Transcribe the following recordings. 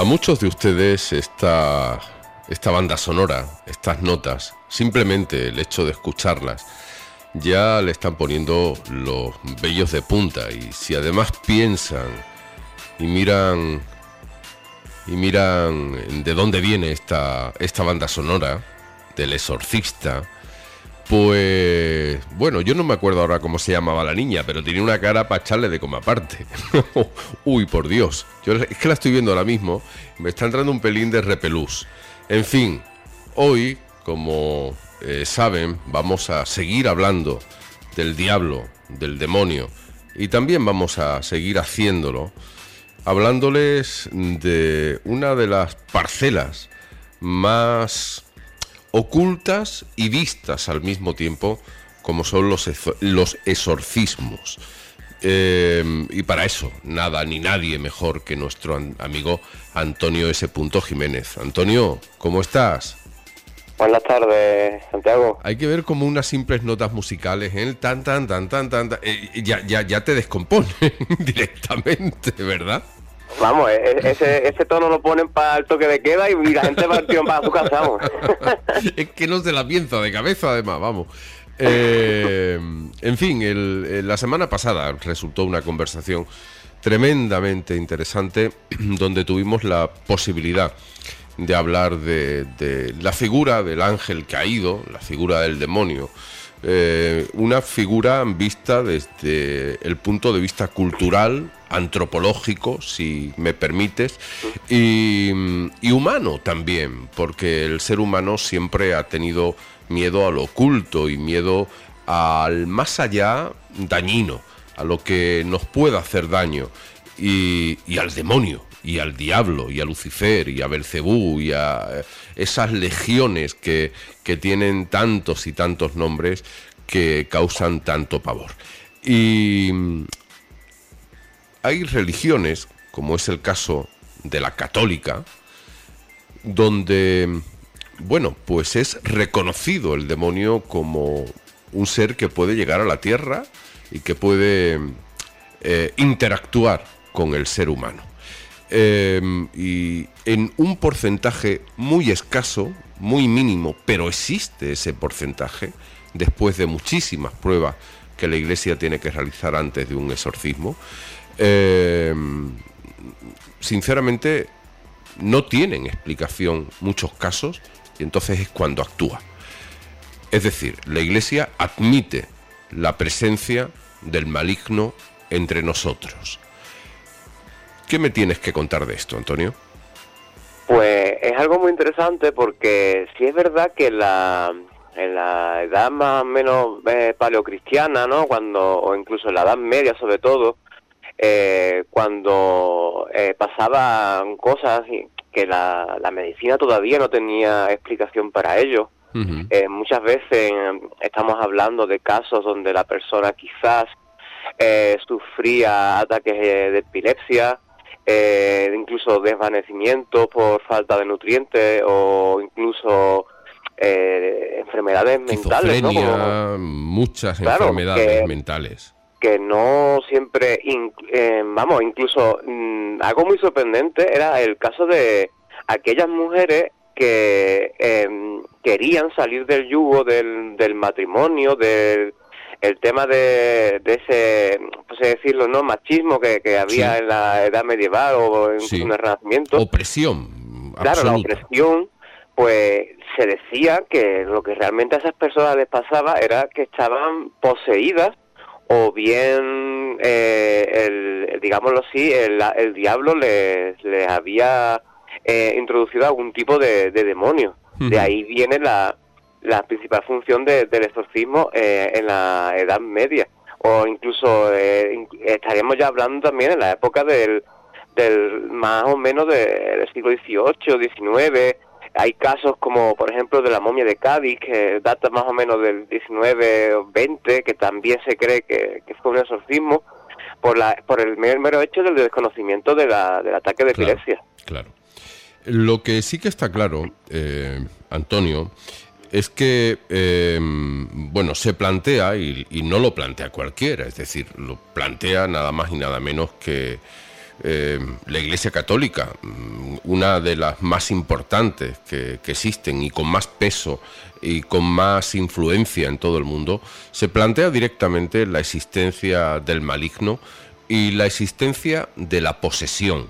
A muchos de ustedes esta banda sonora, estas notas, simplemente el hecho de escucharlas, ya le están poniendo los vellos de punta. Y si además piensan y miran de dónde viene esta banda sonora, del Exorcista, pues bueno, yo no me acuerdo ahora cómo se llamaba la niña, pero tenía una cara para echarle de coma aparte. Uy, por Dios, es que la estoy viendo ahora mismo, me está entrando un pelín de repelús. En fin, hoy, como saben, vamos a seguir hablando del diablo, del demonio, y también vamos a seguir haciéndolo, hablándoles de una de las parcelas más ocultas y vistas al mismo tiempo, como son los exorcismos. Y para eso, nada ni nadie mejor que nuestro amigo Antonio S. Jiménez. Antonio, ¿cómo estás? Buenas tardes, Santiago. Hay que ver como unas simples notas musicales, el tan, ya te descomponen directamente, ¿verdad? Vamos, ese tono lo ponen para el toque de queda y la gente va para su casa, vamos. Es que no se la piensa de cabeza, además, vamos. En fin, la semana pasada resultó una conversación tremendamente interesante donde tuvimos la posibilidad de hablar de la figura del ángel caído, la figura del demonio. Una figura vista desde el punto de vista cultural, antropológico, si me permites, y humano también, porque el ser humano siempre ha tenido miedo a lo oculto y miedo al más allá dañino, a lo que nos pueda hacer daño, y al demonio, y al diablo, y a Lucifer, y a Belcebú, y a esas legiones que tienen tantos y tantos nombres que causan tanto pavor. Y hay religiones, como es el caso de la católica, donde, bueno, pues es reconocido el demonio como un ser que puede llegar a la tierra y que puede interactuar con el ser humano. Y en un porcentaje muy escaso, muy mínimo, pero existe ese porcentaje, después de muchísimas pruebas que la Iglesia tiene que realizar antes de un exorcismo, sinceramente no tienen explicación muchos casos, y entonces es cuando actúa. Es decir, la Iglesia admite la presencia del maligno entre nosotros. ¿Qué me tienes que contar de esto, Antonio? Pues es algo muy interesante porque sí es verdad que en la edad más o menos paleocristiana, ¿no? O incluso en la Edad Media sobre todo, cuando pasaban cosas que la medicina todavía no tenía explicación para ello. Uh-huh. Muchas veces estamos hablando de casos donde la persona quizás sufría ataques de epilepsia, incluso desvanecimiento por falta de nutrientes o incluso enfermedades mentales, ¿no? Como, muchas claro, enfermedades mentales. Que no siempre, incluso algo muy sorprendente era el caso de aquellas mujeres que querían salir del yugo del matrimonio, el tema de ese, pues decirlo, ¿no?, machismo que había en la edad medieval o en el Renacimiento. Opresión. Claro, absoluta. La opresión, pues se decía que lo que realmente a esas personas les pasaba era que estaban poseídas o bien, digámoslo así, el diablo les había introducido algún tipo de demonio. Uh-huh. De ahí viene la principal función del exorcismo en la Edad Media, o incluso estaríamos ya hablando también en la época del más o menos del siglo XVIII, XIX. Hay casos como, por ejemplo, de la momia de Cádiz, que data más o menos del 19 o 20, que también se cree que fue un exorcismo por el mero hecho del desconocimiento del ataque de epilepsia. Claro. Lo que sí que está claro, Antonio, es que, bueno, se plantea, y no lo plantea cualquiera, es decir, lo plantea nada más y nada menos que la Iglesia Católica, una de las más importantes que existen y con más peso y con más influencia en todo el mundo, se plantea directamente la existencia del maligno y la existencia de la posesión.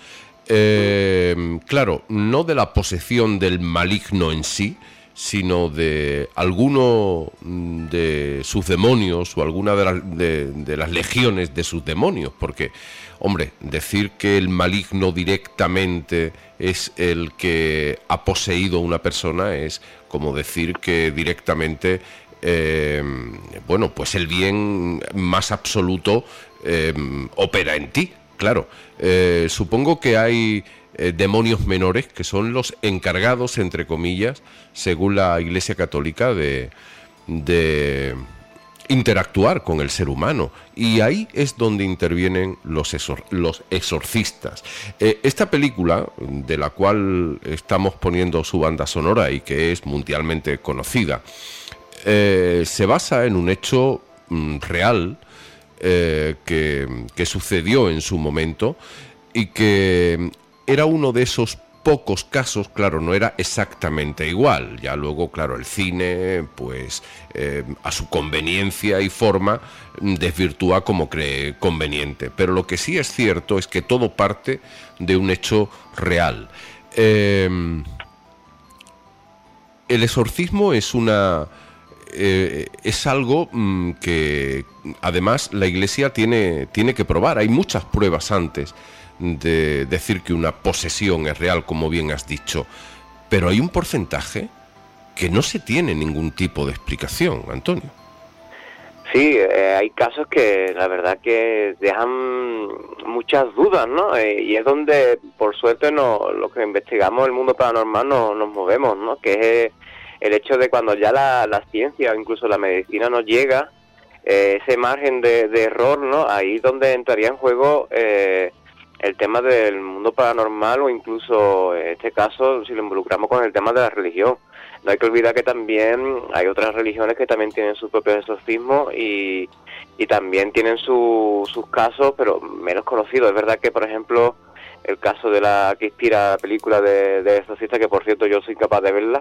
Claro, no de la posesión del maligno en sí, sino de alguno de sus demonios o alguna de las legiones de sus demonios, porque, hombre, decir que el maligno directamente es el que ha poseído a una persona es como decir que directamente, bueno, pues el bien más absoluto opera en ti, claro. Supongo que hay demonios menores que son los encargados, entre comillas, según la Iglesia Católica, de interactuar con el ser humano, y ahí es donde intervienen los exorcistas. Esta película, de la cual estamos poniendo su banda sonora y que es mundialmente conocida, se basa en un hecho real que sucedió en su momento y que era uno de esos pocos casos, claro, no era exactamente igual. Ya luego, claro, el cine, pues, a su conveniencia y forma, desvirtúa como cree conveniente. Pero lo que sí es cierto es que todo parte de un hecho real. El exorcismo es es algo que, además, la Iglesia tiene que probar. Hay muchas pruebas antes de decir que una posesión es real, como bien has dicho, pero hay un porcentaje que no se tiene ningún tipo de explicación, Antonio. Sí, hay casos que la verdad que dejan muchas dudas, ¿no? Y es donde, por suerte, lo que investigamos el mundo paranormal nos movemos, ¿no? Que es el hecho de cuando ya la ciencia o incluso la medicina nos llega, ese margen de error, ¿no? Ahí es donde entraría en juego el tema del mundo paranormal, o incluso en este caso si lo involucramos con el tema de la religión. No hay que olvidar que también hay otras religiones que también tienen sus propios exorcismos y también tienen sus casos, pero menos conocidos. Es verdad que, por ejemplo, el caso de la que inspira la película de Exorcista, que por cierto yo soy capaz de verla,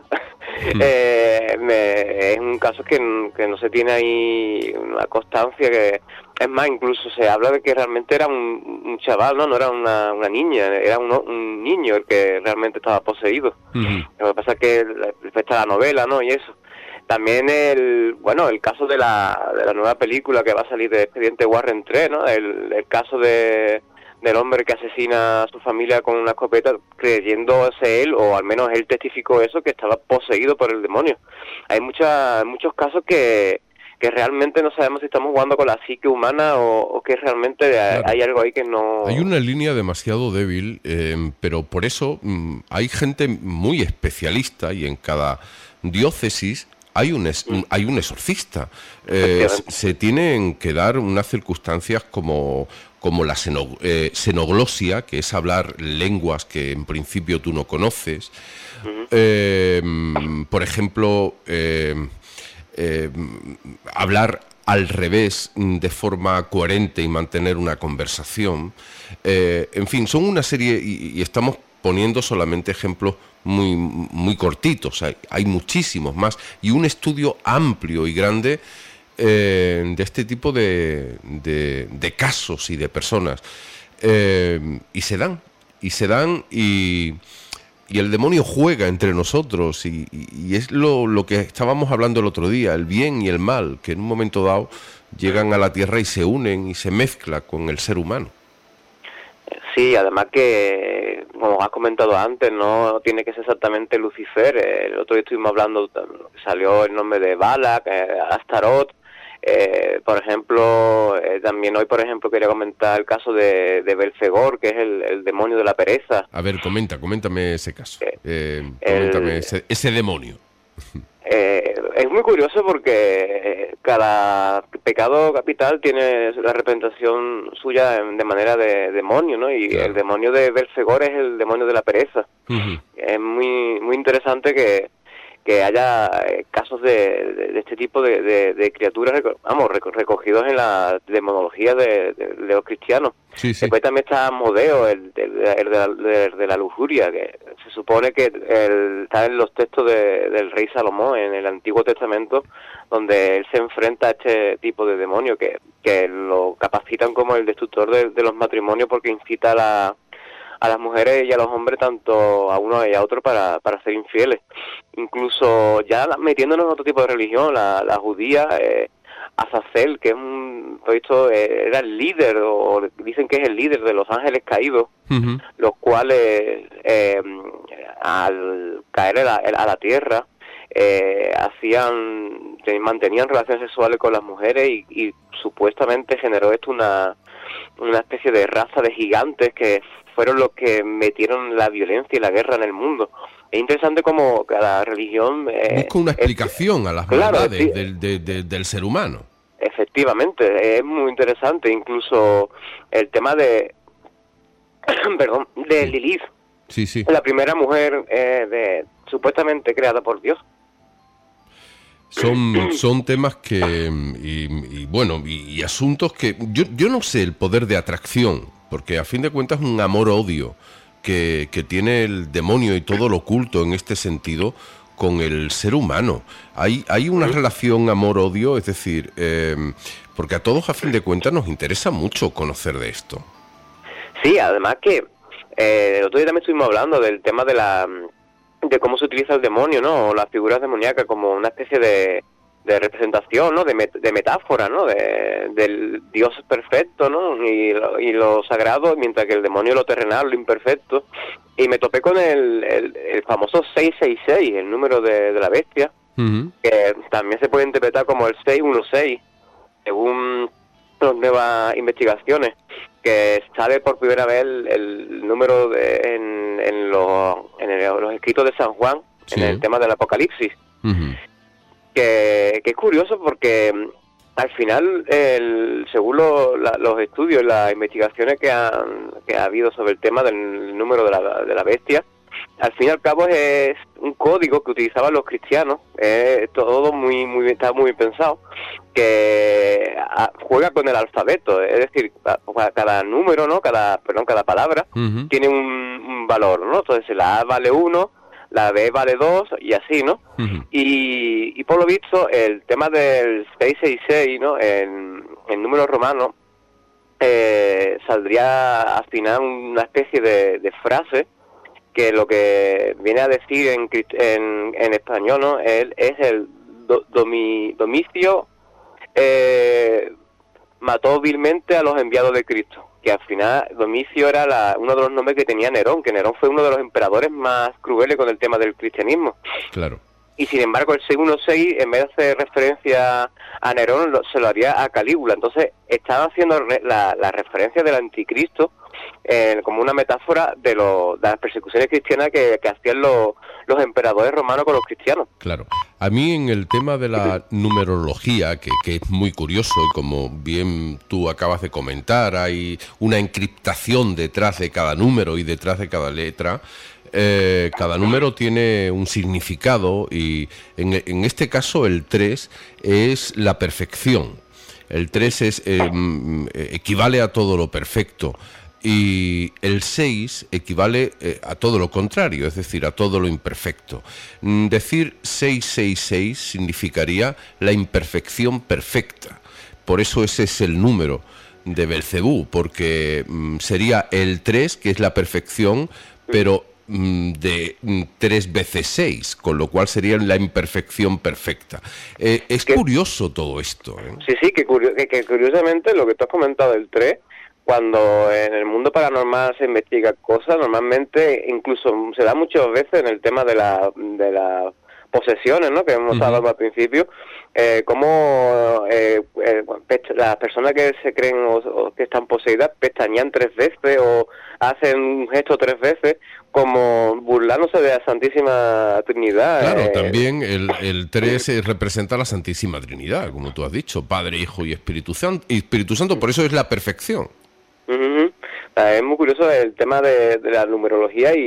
es un caso que no se tiene ahí una constancia, que es más, incluso se habla de que realmente era un chaval, no era una niña, era un niño el que realmente estaba poseído. Lo que pasa es que está la novela, ¿no? Y eso. También el caso de la nueva película que va a salir de Expediente Warren 3, ¿no? El caso del hombre que asesina a su familia con una escopeta, creyéndose él, o al menos él testificó eso, que estaba poseído por el demonio. Hay muchos casos que realmente no sabemos si estamos jugando con la psique humana o que realmente claro, hay algo ahí que no... Hay una línea demasiado débil, pero por eso hay gente muy especialista, y en cada diócesis hay un exorcista. Se tienen que dar unas circunstancias como la xenoglosia, que es hablar lenguas que en principio tú no conoces. Por ejemplo, hablar al revés de forma coherente y mantener una conversación. En fin, son una serie, y estamos poniendo solamente ejemplos muy, muy cortitos. Hay muchísimos más, y un estudio amplio y grande de este tipo de casos y de personas. Y se dan, y el demonio juega entre nosotros, y es lo que estábamos hablando el otro día, el bien y el mal, que en un momento dado llegan a la tierra y se unen y se mezcla con el ser humano. Sí, además que, como has comentado antes, no tiene que ser exactamente Lucifer. El otro día estuvimos hablando, salió el nombre de Balak, Astaroth. Por ejemplo, también hoy, por ejemplo, quería comentar el caso de Belfegor, que es el demonio de la pereza. A ver, coméntame ese caso. Coméntame ese demonio. Es muy curioso porque cada pecado capital tiene la representación suya de manera de demonio, ¿no? Y claro, el demonio de Belfegor es el demonio de la pereza. Es muy muy interesante que que haya casos de este tipo de criaturas, recogidos en la demonología de los cristianos. Sí, sí. Después también está Asmodeo, el de la lujuria, que se supone que está en los textos del rey Salomón, en el Antiguo Testamento, donde él se enfrenta a este tipo de demonio, que lo capacitan como el destructor de los matrimonios, porque incita a las mujeres y a los hombres, tanto a uno y a otro, para ser infieles. Incluso ya metiéndonos en otro tipo de religión, la judía, Azazel, que era el líder, o dicen que es el líder de los ángeles caídos, Uh-huh. los cuales al caer a la tierra mantenían relaciones sexuales con las mujeres, y supuestamente generó esto una especie de raza de gigantes que fueron los que metieron la violencia y la guerra en el mundo. Es interesante cómo cada religión busca una explicación a las maldades del ser humano. Efectivamente, es muy interesante. Incluso el tema de Sí. Lilith, Sí, sí. la primera mujer supuestamente creada por Dios. Son temas que y asuntos que yo no sé el poder de atracción, porque a fin de cuentas es un amor-odio que tiene el demonio y todo lo oculto en este sentido con el ser humano. Hay una relación amor-odio, es decir, porque a todos a fin de cuentas nos interesa mucho conocer de esto. Sí, además que el otro día también estuvimos hablando del tema de cómo se utiliza el demonio, ¿no? O las figuras demoníacas como una especie de representación, ¿no? De metáfora, ¿no? Del Dios perfecto, ¿no? Y lo sagrado, mientras que el demonio lo terrenal, lo imperfecto. Y me topé con el famoso 666, el número de la bestia, Uh-huh. que también se puede interpretar como el 616, según las nuevas investigaciones, que sale por primera vez el número en los escritos de San Juan, Sí. en el tema del Apocalipsis. Uh-huh. Que es curioso porque al final, según los estudios y las investigaciones que ha habido sobre el tema del número de la bestia, al fin y al cabo es un código que utilizaban los cristianos, todo está muy bien pensado, que juega con el alfabeto, es decir, cada número, ¿no? Cada palabra Uh-huh. tiene un valor, ¿no? Entonces la A vale 1, la B vale 2 y así, ¿no? Uh-huh. Y por lo visto, el tema del 666, ¿no? En números romanos, saldría al final una especie de frase que lo que viene a decir en español, ¿no? Es el Domicio mató vilmente a los enviados de Cristo, que al final Domicio era uno de los nombres que tenía Nerón, que Nerón fue uno de los emperadores más crueles con el tema del cristianismo. Claro. Y sin embargo el 616, en vez de hacer referencia a Nerón, se lo haría a Calígula. Entonces estaba haciendo la referencia del anticristo como una metáfora de las persecuciones cristianas que hacían los emperadores romanos con los cristianos. Claro. A mí en el tema de la numerología, que es muy curioso, y como bien tú acabas de comentar, hay una encriptación detrás de cada número y detrás de cada letra. Cada número tiene un significado y en este caso el 3 es la perfección. El 3 equivale a todo lo perfecto. Y el 6 equivale a todo lo contrario, es decir, a todo lo imperfecto. Decir 666 significaría la imperfección perfecta. Por eso ese es el número de Belcebú, porque sería el 3, que es la perfección, pero de 3 veces 6, con lo cual sería la imperfección perfecta. Es curioso todo esto, ¿eh? Sí, que curiosamente lo que tú has comentado del 3, cuando en el mundo paranormal se investiga cosas, normalmente incluso se da muchas veces en el tema de las posesiones, ¿no? Que hemos hablado al principio, cómo las personas que se creen o que están poseídas pestañean 3 veces o hacen un gesto 3 veces, como burlándose de la Santísima Trinidad. Claro, también el 3 representa a la Santísima Trinidad, como tú has dicho, Padre, Hijo y Espíritu Santo, por eso es la perfección. Es muy curioso el tema de la numerología y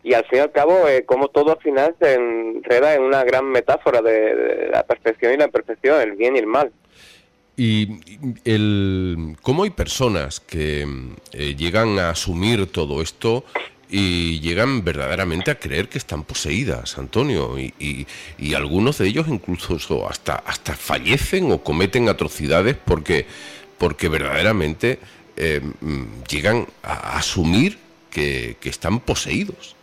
y al fin y al cabo como todo al final se enreda en una gran metáfora de la perfección y la imperfección, el bien y el mal. Y cómo hay personas que llegan a asumir todo esto y llegan verdaderamente a creer que están poseídas, Antonio, y algunos de ellos incluso hasta fallecen o cometen atrocidades porque verdaderamente llegan a asumir que están poseídos.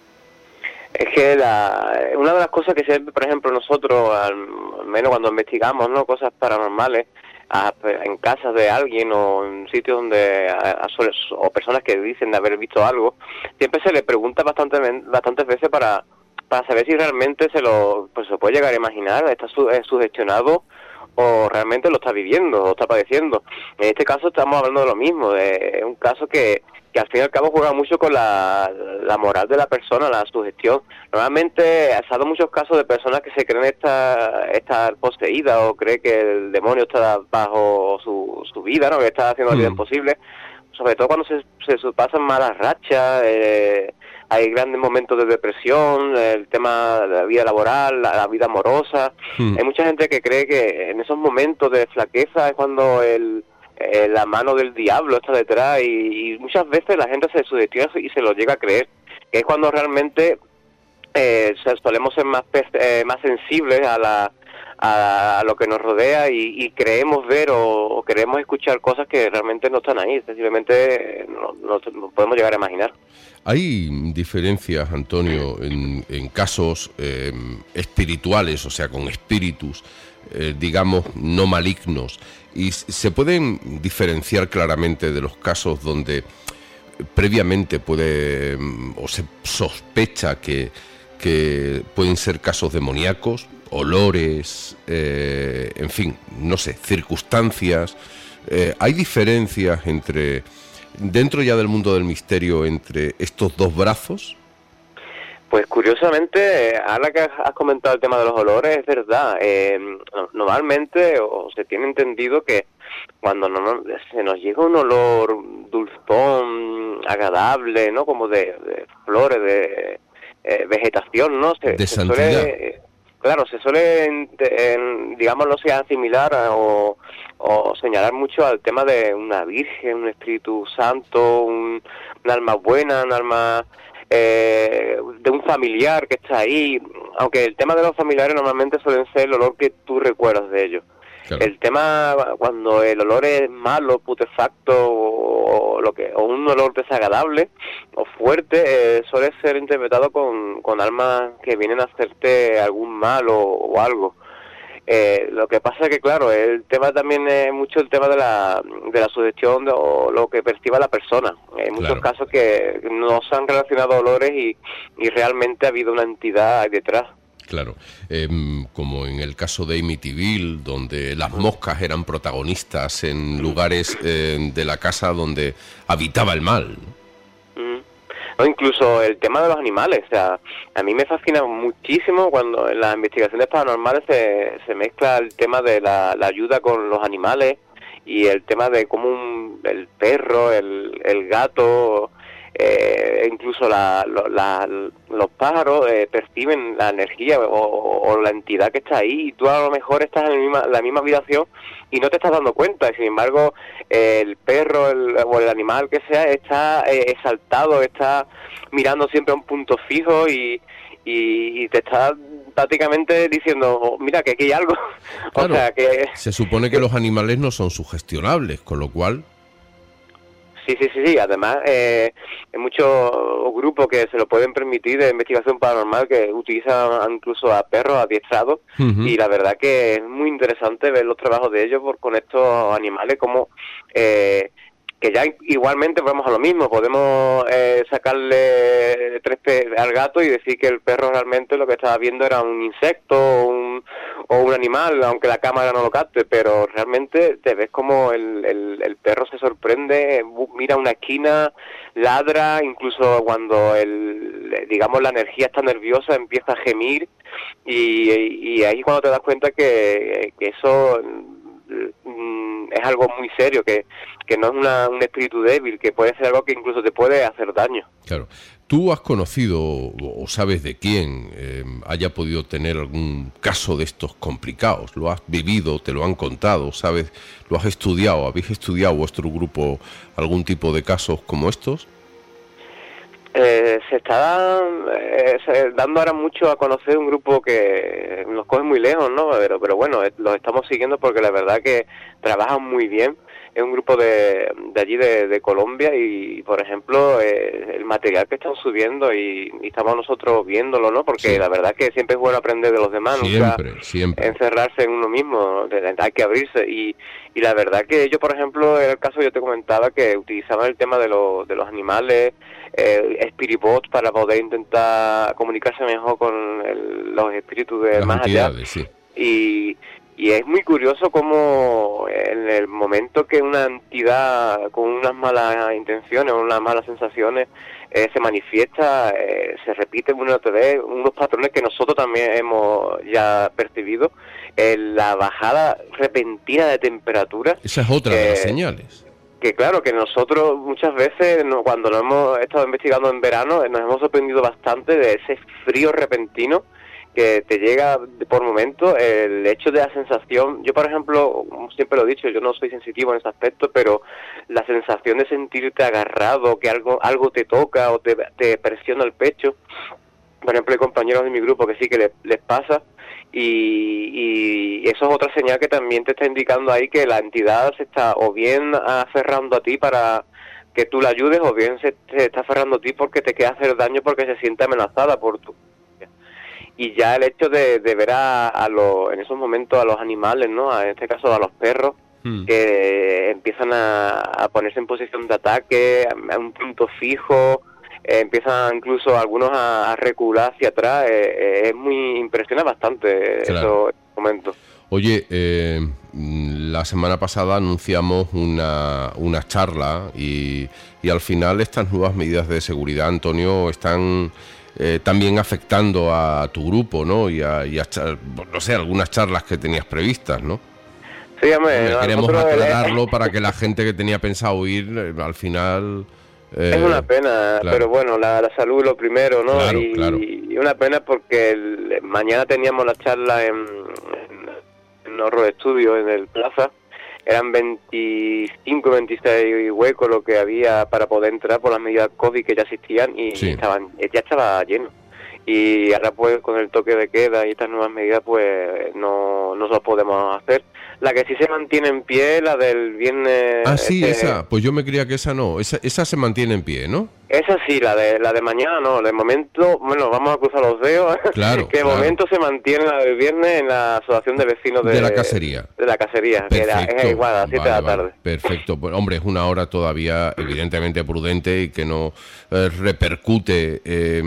Es que una de las cosas que siempre, por ejemplo, nosotros, al menos cuando investigamos, ¿no?, cosas paranormales, en casas de alguien o en sitios donde o personas que dicen de haber visto algo, siempre se le pregunta bastantes veces para saber si realmente se puede llegar a imaginar, está sugestionado o realmente lo está viviendo o está padeciendo. En este caso estamos hablando de lo mismo, de un caso que al fin y al cabo juega mucho con la moral de la persona, la sugestión. Normalmente ha dado muchos casos de personas que se creen estar poseídas o cree que el demonio está bajo su vida, ¿no?, que está haciendo la vida imposible, sobre todo cuando se pasan malas rachas, hay grandes momentos de depresión, el tema de la vida laboral, la vida amorosa. Hay mucha gente que cree que en esos momentos de flaqueza es cuando la mano del diablo está detrás, y muchas veces la gente se sugestiona y se lo llega a creer, que es cuando realmente solemos ser más sensibles a lo que nos rodea y creemos ver o queremos escuchar cosas que realmente no están ahí, sencillamente no podemos llegar a imaginar. Hay diferencias, Antonio, en casos espirituales, o sea, con espíritus, digamos, no malignos, y se pueden diferenciar claramente de los casos donde previamente o se sospecha que pueden ser casos demoníacos, olores, en fin, no sé, circunstancias. Hay diferencias dentro ya del mundo del misterio entre estos dos brazos. Pues curiosamente, ahora que has comentado el tema de los olores, es verdad. Normalmente se tiene entendido que cuando se nos llega un olor dulzón, agradable, ¿no?, como de flores, de vegetación, ¿no? De santidad. Se suele, digámoslo, asimilar o señalar mucho al tema de una virgen, un espíritu santo, un alma buena, un alma de un familiar que está ahí, aunque el tema de los familiares normalmente suelen ser el olor que tú recuerdas de ellos. Claro. El tema cuando el olor es malo, putefacto o un olor desagradable o fuerte, suele ser interpretado con almas que vienen a hacerte algún mal o algo. Lo que pasa es que, claro, el tema también es mucho el tema de la sugestión o lo que perciba la persona. Hay muchos casos que no se han relacionado olores y realmente ha habido una entidad ahí detrás. Claro, como en el caso de Amityville, donde las moscas eran protagonistas en lugares de la casa donde habitaba el mal. O incluso el tema de los animales, o sea, a mí me fascina muchísimo cuando en las investigaciones paranormales se mezcla el tema de la ayuda con los animales y el tema de cómo el perro, el gato, incluso los pájaros perciben la energía o la entidad que está ahí, y tú a lo mejor estás en la misma habitación y no te estás dando cuenta, y sin embargo el perro o el animal que sea está exaltado, está mirando siempre a un punto fijo y te está prácticamente diciendo, oh, mira que aquí hay algo. Claro, o sea que se supone que los animales no son sugestionables, con lo cual... Sí. Además, hay muchos grupos que se lo pueden permitir de investigación paranormal que utilizan incluso a perros adiestrados, y la verdad que es muy interesante ver los trabajos de ellos con estos animales, como que ya igualmente vamos a lo mismo, podemos sacarle al gato y decir que el perro realmente lo que estaba viendo era un insecto o un animal, aunque la cámara no lo capte, pero realmente te ves como el perro se sorprende, mira una esquina, ladra, incluso cuando digamos la energía está nerviosa empieza a gemir, y ahí cuando te das cuenta que eso es algo muy serio, que no es un espíritu débil, que puede ser algo que incluso te puede hacer daño. Claro, ¿Tú has conocido o sabes de quién haya podido tener algún caso de estos complicados? ¿Lo has vivido, te lo han contado, sabes, lo has estudiado, habéis estudiado vuestro grupo algún tipo de casos como estos? Se está dando ahora mucho a conocer un grupo que nos coge muy lejos, ¿no? Pero bueno, los estamos siguiendo porque la verdad que trabajan muy bien. Es un grupo de allí de Colombia y, por ejemplo, el material que están subiendo y estamos nosotros viéndolo, ¿no? Porque sí, la verdad que siempre es bueno aprender de los demás, siempre encerrarse en uno mismo, hay que abrirse y la verdad que yo, por ejemplo, en el caso yo te comentaba que utilizaban el tema de los animales, spirit bots para poder intentar comunicarse mejor con los espíritus de más allá. Sí. Y es muy curioso cómo en el momento que una entidad con unas malas intenciones o unas malas sensaciones se manifiesta, se repiten una vez unos patrones que nosotros también hemos ya percibido, la bajada repentina de temperatura. Esa es otra de las señales. Que claro, que nosotros muchas veces, cuando lo hemos estado investigando en verano, nos hemos sorprendido bastante de ese frío repentino que te llega por momentos, el hecho de la sensación. Yo, por ejemplo, siempre lo he dicho, yo no soy sensitivo en ese aspecto, pero la sensación de sentirte agarrado, que algo te toca o te presiona el pecho. Por ejemplo, hay compañeros de mi grupo que sí que les pasa, y eso es otra señal que también te está indicando ahí que la entidad se está o bien aferrando a ti para que tú la ayudes, o bien se está aferrando a ti porque te quiere hacer daño porque se siente amenazada por tu. Y ya el hecho de ver en esos momentos a los animales, ¿no? En este caso a los perros, que empiezan a ponerse en posición de ataque, a un punto fijo, empiezan incluso algunos a recular hacia atrás, impresiona bastante, claro, esos momentos. Oye, la semana pasada anunciamos una charla y al final estas nuevas medidas de seguridad, Antonio, están también afectando a tu grupo, ¿no? Y a no sé, algunas charlas que tenías previstas, ¿no? Sí, hombre, queremos aclararlo para que la gente que tenía pensado ir, al final. Es una pena, claro, pero bueno, la salud es lo primero, ¿no? Claro, y, claro. Y una pena porque mañana teníamos la charla en Horror Studio, en el Plaza. Eran 25, 26 huecos lo que había para poder entrar por las medidas COVID que ya existían y sí, ya estaba lleno. Y ahora pues con el toque de queda y estas nuevas medidas pues no lo podemos hacer. La que sí se mantiene en pie, la del viernes... Ah, sí, esa. Pues yo me creía que esa no. Esa se mantiene en pie, ¿no? Esa sí, la de mañana no. De momento, bueno, vamos a cruzar los dedos. Claro, que de momento se mantiene la del viernes en la Asociación de Vecinos de la Casería. De la Casería, perfecto, que es igual a las 7 de la tarde. Vale. Perfecto. Pues hombre, es una hora todavía evidentemente prudente y que no repercute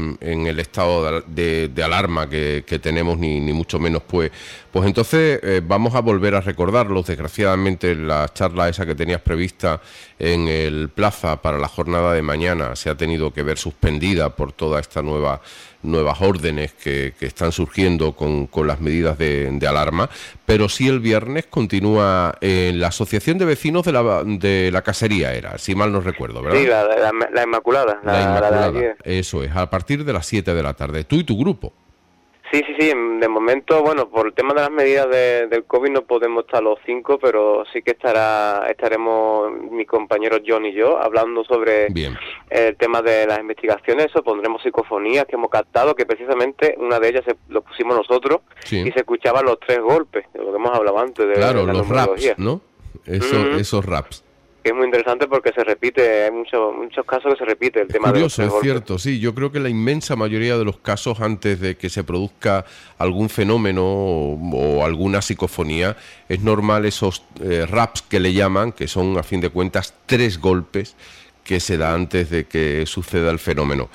en el estado de alarma que tenemos, ni mucho menos. Pues entonces vamos a volver a recordarlos. Desgraciadamente la charla esa que tenías prevista en el Plaza para la jornada de mañana se ha tenido que ver suspendida por toda esta nuevas órdenes que están surgiendo con las medidas de alarma, pero sí el viernes continúa en la Asociación de Vecinos de la Casería, era, si mal no recuerdo, ¿verdad? Sí, la Inmaculada. La Inmaculada, eso es, a partir de las 7 de la tarde, tú y tu grupo. Sí, de momento, bueno, por el tema de las medidas del COVID no podemos estar los 5, pero sí que estaremos mi compañero John y yo hablando sobre el tema de las investigaciones. Eso, pondremos psicofonías que hemos captado, que precisamente una de ellas lo pusimos nosotros, sí, y se escuchaban los 3 golpes, de lo que hemos hablado antes. Claro, los raps, ¿no? Esos raps. Es muy interesante porque se repite, hay muchos casos que se repite el tema de los 3 golpes. Es cierto, sí, yo creo que la inmensa mayoría de los casos antes de que se produzca algún fenómeno o alguna psicofonía, es normal esos raps que le llaman, que son a fin de cuentas 3 golpes que se da antes de que suceda el fenómeno.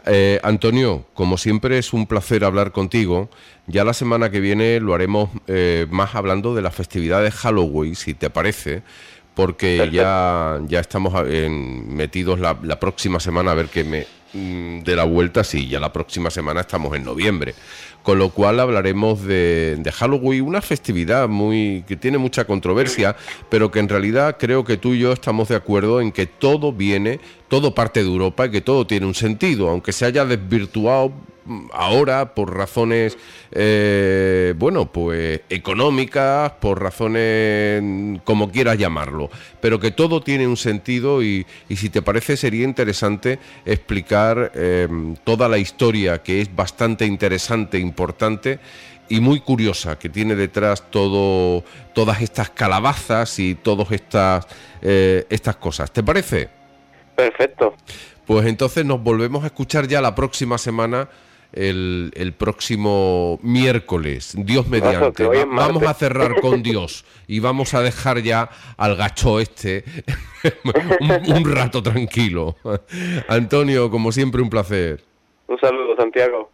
Antonio, como siempre es un placer hablar contigo. Ya la semana que viene lo haremos más hablando de la festividad de Halloween, si te parece, porque ya estamos metidos la próxima semana, a ver que de la vuelta, sí, ya la próxima semana estamos en noviembre. Con lo cual hablaremos de Halloween, una festividad que tiene mucha controversia, pero que en realidad creo que tú y yo estamos de acuerdo en que todo parte de Europa y que todo tiene un sentido, aunque se haya desvirtuado ahora por razones, pues económicas, por razones como quieras llamarlo, pero que todo tiene un sentido y si te parece sería interesante explicar toda la historia, que es bastante interesante, importante y muy curiosa, que tiene detrás todas estas calabazas y todas estas cosas. ¿Te parece? Perfecto. Pues entonces nos volvemos a escuchar ya la próxima semana, el próximo miércoles, Dios mediante. Vamos a cerrar con Dios y vamos a dejar ya al gacho un rato tranquilo. Antonio, como siempre, un placer. Un saludo, Santiago.